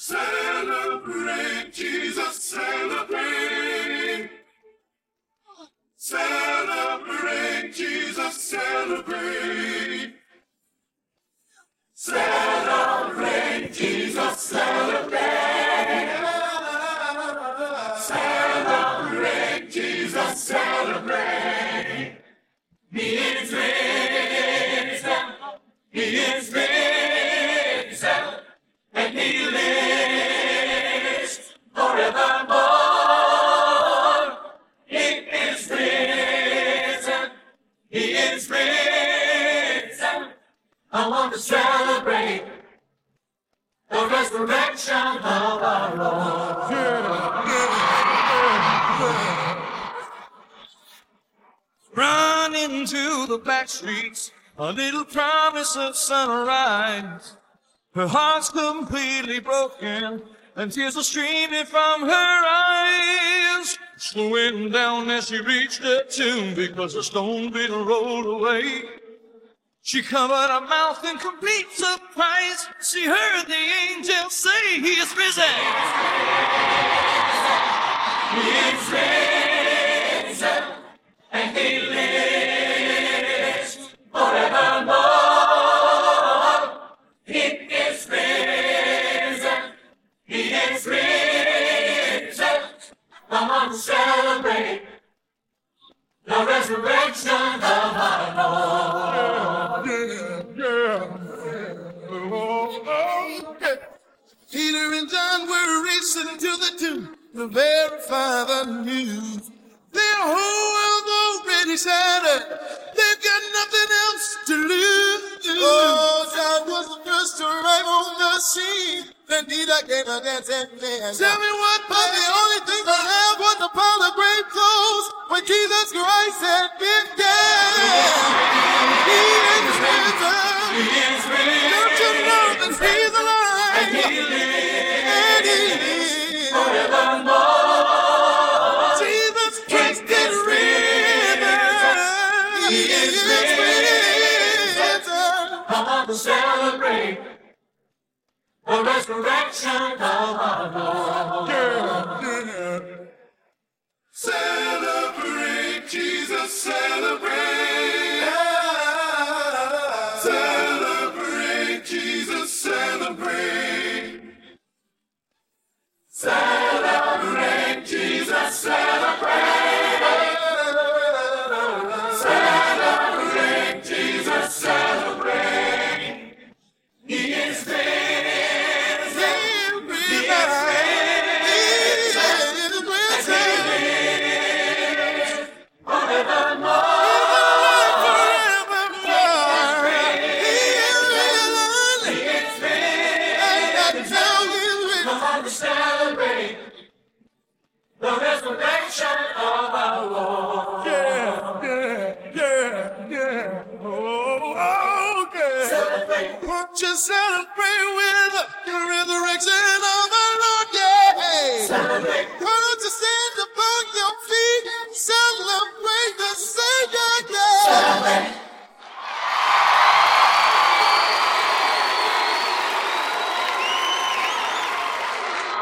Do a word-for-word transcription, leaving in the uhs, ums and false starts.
Celebrate Jesus, celebrate. Celebrate Jesus, celebrate. Celebrate Jesus, celebrate. Celebrate Jesus, celebrate. He is risen. He is risen. And he lives forevermore. He is risen. He is risen. I want to celebrate the resurrection of our Lord. Yeah, yeah, yeah. Run into the back streets, a little promise of sunrise. Her heart's completely broken, and tears are streaming from her eyes. Slowing down as she reached the tomb because the stone didn't roll away. She covered her mouth in complete surprise. She heard the angel say, He is risen. He is risen, and He lives forevermore. He is risen. He is risen. Come on, celebrate the resurrection of our Lord. Yeah, yeah. Oh, oh, yeah. Peter and John were racing to the tomb to verify the news. Their whole world already shattered. They've got nothing else to lose. Oh, John was the first to arrive on the scene. Then Peter came a dancing man. Tell me what, but the only thing I have was the pile of grave clothes when Jesus Christ had been dead. He is risen. He is risen. Don't you know that He's alive? And He lives. And He lives forevermore. Jesus Christ is risen. He is risen. Come on to celebrate the resurrection of our Lord. Yeah, yeah. Celebrate Jesus, celebrate. Celebrate Jesus, celebrate. Celebrate Jesus, celebrate. Celebrate Jesus, celebrate. He is risen. Celebrate the resurrection of our Lord. Yeah, yeah, yeah, yeah. Oh, okay. Celebrate. Won't you celebrate with